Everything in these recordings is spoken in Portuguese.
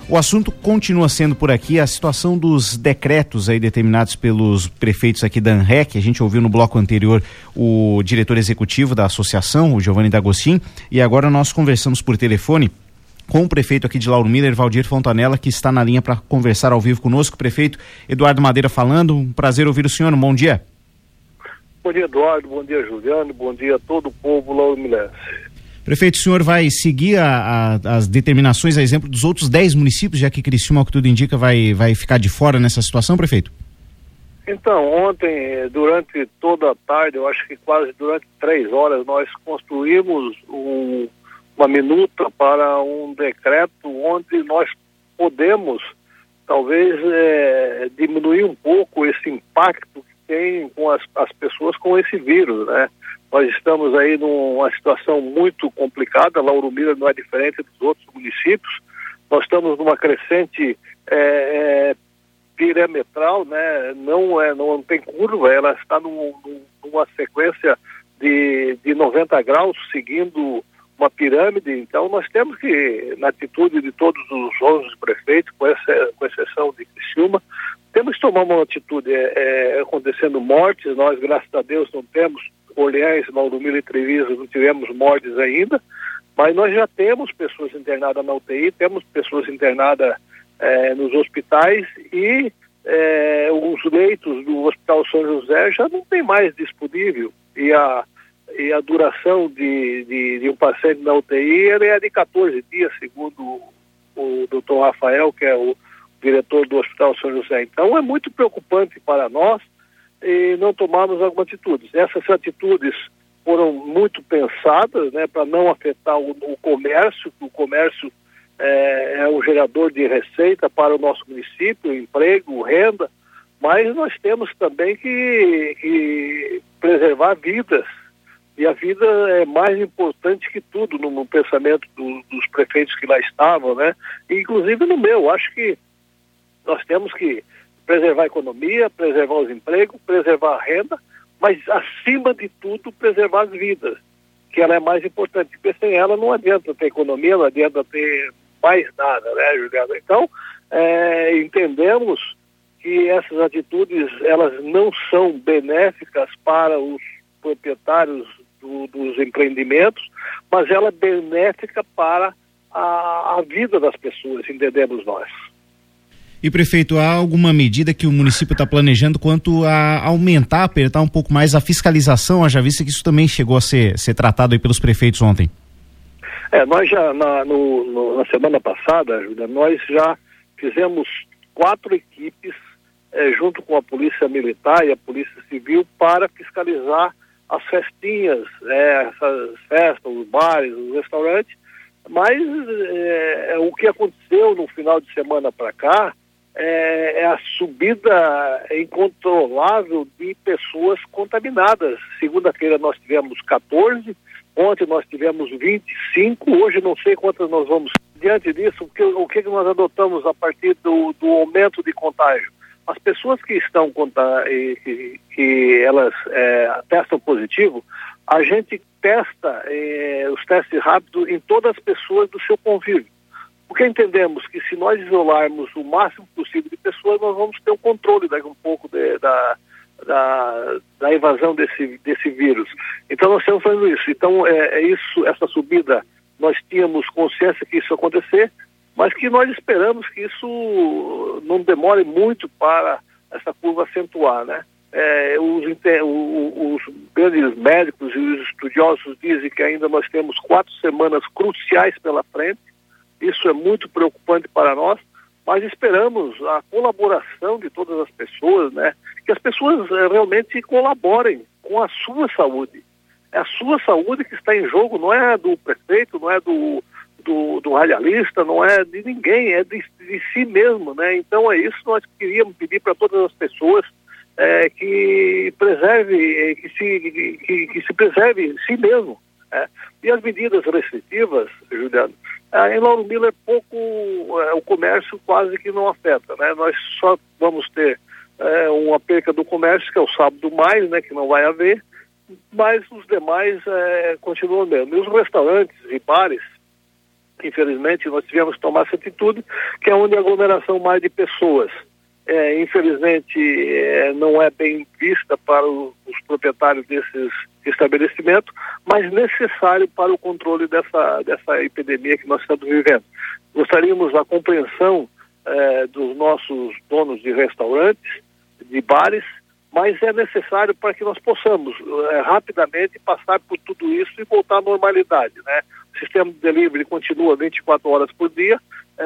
O assunto continua sendo por aqui a situação dos decretos aí determinados pelos prefeitos aqui da ANREC. A gente ouviu no bloco anterior o diretor executivo da associação, o Giovanni D'Agostin, e agora nós conversamos por telefone com o prefeito aqui de Lauro Miller, Valdir Fontanella, que está na linha para conversar ao vivo conosco. Prefeito Eduardo Madeira falando, um prazer ouvir o senhor, um bom dia. Bom dia, Eduardo, bom dia, Juliano, bom dia a todo o povo lauromilense. Prefeito, o senhor vai seguir as determinações, a exemplo dos outros 10 municípios, já que Criciúma, ao que tudo indica, vai ficar de fora nessa situação, prefeito? Então, ontem, durante toda a tarde, eu acho que quase durante 3 horas, nós construímos uma minuta para um decreto onde nós podemos, talvez, diminuir um pouco esse impacto que tem com as pessoas com esse vírus, né? Nós estamos aí numa situação muito complicada, Lauro Miller não é diferente dos outros municípios, nós estamos numa crescente perimetral, né? Não tem curva, ela está numa sequência de 90 graus, seguindo uma pirâmide. Então nós temos que, na atitude de todos os 11 prefeitos, com exceção de Criciúma, temos que tomar uma atitude. Acontecendo mortes, nós, graças a Deus, não temos, Orleans, Lauro Miller e Treviso, não tivemos mortes ainda, mas nós já temos pessoas internadas na UTI, temos pessoas internadas nos hospitais e os leitos do Hospital São José já não tem mais disponível, e a duração de um paciente na UTI é de 14 dias, segundo o doutor Rafael, que é o diretor do Hospital São José. Então é muito preocupante para nós e não tomarmos algumas atitudes. Essas atitudes foram muito pensadas, né, para não afetar o comércio, que o comércio é um gerador de receita para o nosso município, emprego, renda, mas nós temos também que preservar vidas, e a vida é mais importante que tudo no pensamento dos prefeitos que lá estavam, né? Inclusive no meu, acho que nós temos que preservar a economia, preservar os empregos, preservar a renda, mas acima de tudo preservar as vidas, que ela é mais importante, porque sem ela não adianta ter economia, não adianta ter mais nada, né, Juliano? Então, entendemos que essas atitudes, elas não são benéficas para os proprietários dos empreendimentos, mas ela é benéfica para a vida das pessoas, entendemos nós. E, prefeito, há alguma medida que o município está planejando quanto a aumentar, apertar um pouco mais a fiscalização, já visto que isso também chegou a ser tratado aí pelos prefeitos ontem? Nós já, na semana passada, Júlia, nós já fizemos 4 equipes, junto com a Polícia Militar e a Polícia Civil, para fiscalizar as festinhas, essas festas, os bares, os restaurantes, mas o que aconteceu no final de semana para cá é a subida incontrolável de pessoas contaminadas. Segunda-feira nós tivemos 14, ontem nós tivemos 25, hoje não sei quantas nós vamos. Diante disso, o que nós adotamos a partir do aumento de contágio? As pessoas que estão que elas testam positivo, a gente testa os testes rápidos em todas as pessoas do seu convívio. Porque entendemos que se nós isolarmos o máximo possível de pessoas, nós vamos ter o controle daqui um pouco da invasão desse vírus. Então nós estamos fazendo isso. Então essa subida, nós tínhamos consciência que isso ia acontecer, mas que nós esperamos que isso não demore muito para essa curva acentuar, né? Os grandes médicos e os estudiosos dizem que ainda nós temos 4 semanas cruciais pela frente. Isso é muito preocupante para nós, mas esperamos a colaboração de todas as pessoas, né? Que as pessoas realmente colaborem com a sua saúde. É a sua saúde que está em jogo, não é do prefeito, não é do radialista, não é de ninguém, é de si mesmo, né? Então é isso que nós queríamos pedir para todas as pessoas, que preserve, que se preserve si mesmo. E as medidas restritivas, Juliano, em Lauro Miller o comércio quase que não afeta, né? Nós só vamos ter uma perca do comércio, que é o sábado mais, né? Que não vai haver, mas os demais continuam mesmo. E os restaurantes e bares, Infelizmente, nós tivemos que tomar essa atitude, que é onde a aglomeração mais de pessoas, infelizmente, não é bem vista para os proprietários desses estabelecimentos, mas necessário para o controle dessa epidemia que nós estamos vivendo. Gostaríamos da compreensão dos nossos donos de restaurantes, de bares, mas é necessário para que nós possamos rapidamente passar por tudo isso e voltar à normalidade, né? O sistema de delivery continua 24 horas por dia,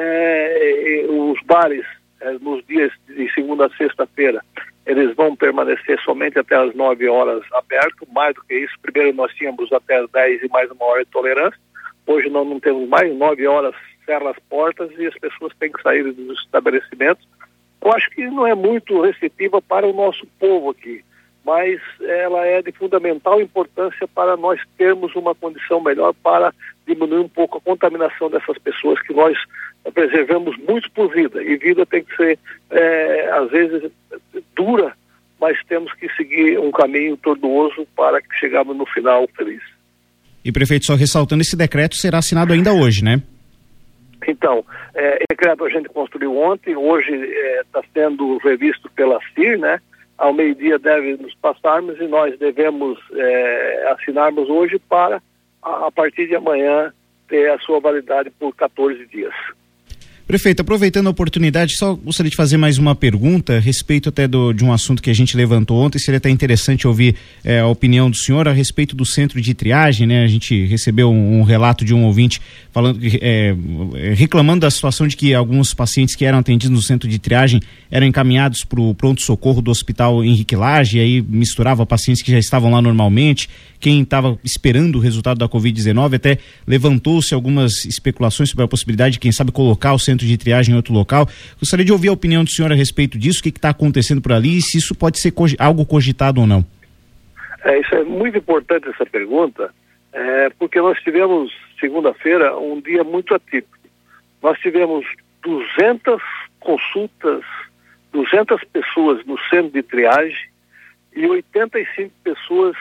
os bares nos dias de segunda a sexta-feira eles vão permanecer somente até as 9 horas abertos, mais do que isso. Primeiro nós tínhamos até as 10 e mais uma hora de tolerância, hoje nós não temos mais, 9 horas cerram as portas e as pessoas têm que sair dos estabelecimentos. Eu acho que não é muito restritiva para o nosso povo aqui, mas ela é de fundamental importância para nós termos uma condição melhor para diminuir um pouco a contaminação dessas pessoas que nós preservamos muito por vida, e vida tem que ser, às vezes, dura, mas temos que seguir um caminho tortuoso para que chegamos no final feliz. E, prefeito, só ressaltando, esse decreto será assinado ainda hoje, né? Então, decreto a gente construiu ontem, hoje está sendo revisto pela CIR, né? Ao meio-dia deve nos passarmos e nós devemos assinarmos hoje para, a partir de amanhã, ter a sua validade por 14 dias. Prefeito, aproveitando a oportunidade, só gostaria de fazer mais uma pergunta a respeito até de um assunto que a gente levantou ontem. Seria até interessante ouvir a opinião do senhor a respeito do centro de triagem, né? A gente recebeu um relato de um ouvinte falando, reclamando da situação de que alguns pacientes que eram atendidos no centro de triagem eram encaminhados para o pronto-socorro do Hospital Henrique Lage, e aí misturava pacientes que já estavam lá normalmente. Quem estava esperando o resultado da Covid-19 até levantou-se algumas especulações sobre a possibilidade de, quem sabe, colocar o centro de triagem em outro local. Gostaria de ouvir a opinião do senhor a respeito disso, o que está acontecendo por ali e se isso pode ser algo cogitado ou não. Isso é muito importante, essa pergunta, porque nós tivemos, segunda-feira, um dia muito atípico. Nós tivemos 200 consultas, 200 pessoas no centro de triagem, e 85 pessoas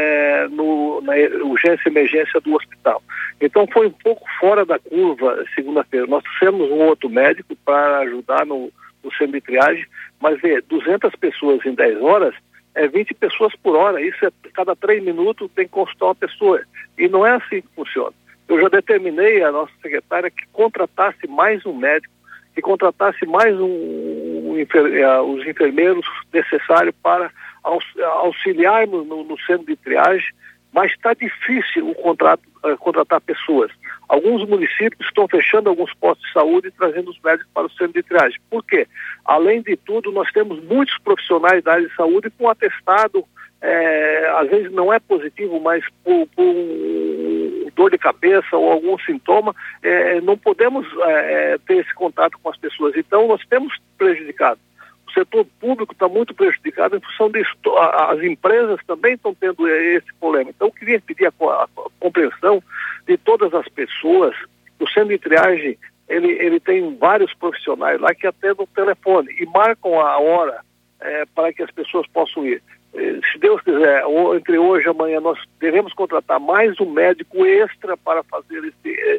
na urgência e emergência do hospital. Então foi um pouco fora da curva segunda-feira. Nós trouxemos um outro médico para ajudar no centro de triagem, mas 200 pessoas em 10 horas é 20 pessoas por hora. Isso cada 3 minutos tem que consultar uma pessoa. E não é assim que funciona. Eu já determinei a nossa secretária que contratasse mais um médico, que contratasse mais os enfermeiros necessários para auxiliarmos no centro de triagem, mas está difícil contratar pessoas. Alguns municípios estão fechando alguns postos de saúde e trazendo os médicos para o centro de triagem. Por quê? Além de tudo, nós temos muitos profissionais da área de saúde com atestado, às vezes não é positivo, mas por dor de cabeça ou algum sintoma, não podemos ter esse contato com as pessoas. Então, nós temos prejudicado. O setor público está muito prejudicado em função disso. As empresas também estão tendo esse problema. Então, eu queria pedir a compreensão de todas as pessoas. O centro de triagem, ele tem vários profissionais lá que atendem o telefone e marcam a hora para que as pessoas possam ir. Se Deus quiser, entre hoje e amanhã, nós devemos contratar mais um médico extra para fazer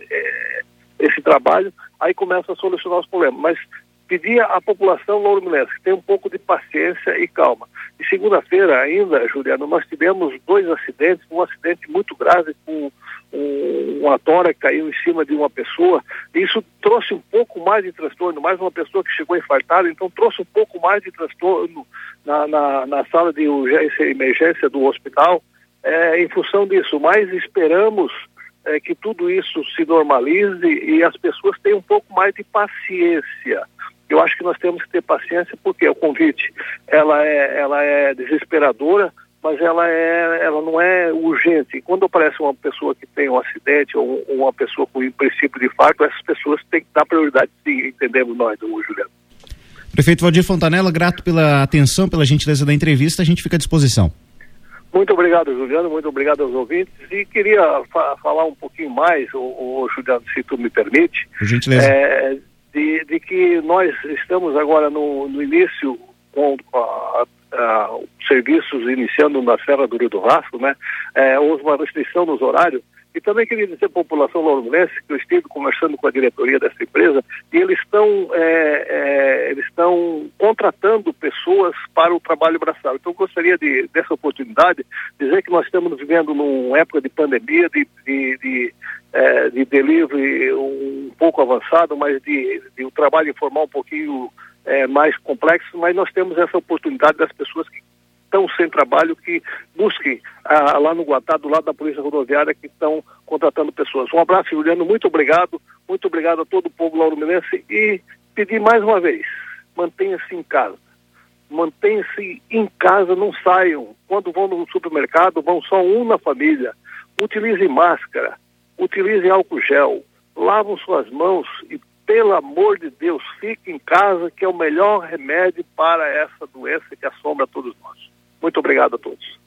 esse trabalho, aí começa a solucionar os problemas. Mas pedir à população louromilense que tenha um pouco de paciência e calma. E segunda-feira ainda, Juliano, nós tivemos 2 acidentes, um acidente muito grave com uma tora que caiu em cima de uma pessoa. Isso trouxe um pouco mais de transtorno, mais uma pessoa que chegou infartada, então trouxe um pouco mais de transtorno na sala de urgência e emergência do hospital, em função disso. Mas esperamos que tudo isso se normalize e as pessoas tenham um pouco mais de paciência. Eu acho que nós temos que ter paciência, porque o convite, ela é desesperadora, mas ela não é urgente. E quando aparece uma pessoa que tem um acidente ou uma pessoa com um princípio de infarto, essas pessoas têm que dar prioridade, sim, entendemos nós, Juliano. Prefeito Valdir Fontanella, grato pela atenção, pela gentileza da entrevista, a gente fica à disposição. Muito obrigado, Juliano, muito obrigado aos ouvintes, e queria falar um pouquinho mais, Juliano, se tu me permite. Por gentileza. De que nós estamos agora no início com serviços iniciando na Serra do Rio do Rastro, né? Houve uma restrição nos horários E também queria dizer à população lauromilense que eu estive conversando com a diretoria dessa empresa e eles estão contratando pessoas para o trabalho braçal. Então eu gostaria dessa oportunidade, dizer que nós estamos vivendo numa época de pandemia, de delivery um pouco avançado, mas de um trabalho informal um pouquinho mais complexo, mas nós temos essa oportunidade das pessoas que estão sem trabalho, que busquem lá no Guatá, do lado da Polícia Rodoviária, que estão contratando pessoas. Um abraço, Juliano, muito obrigado a todo o povo lauromilense e pedir mais uma vez, mantenha-se em casa. Mantenha-se em casa, não saiam. Quando vão no supermercado, vão só um na família. Utilize máscara, utilize álcool gel, lavam suas mãos e, pelo amor de Deus, fique em casa, que é o melhor remédio para essa doença que assombra todos nós. Muito obrigado a todos.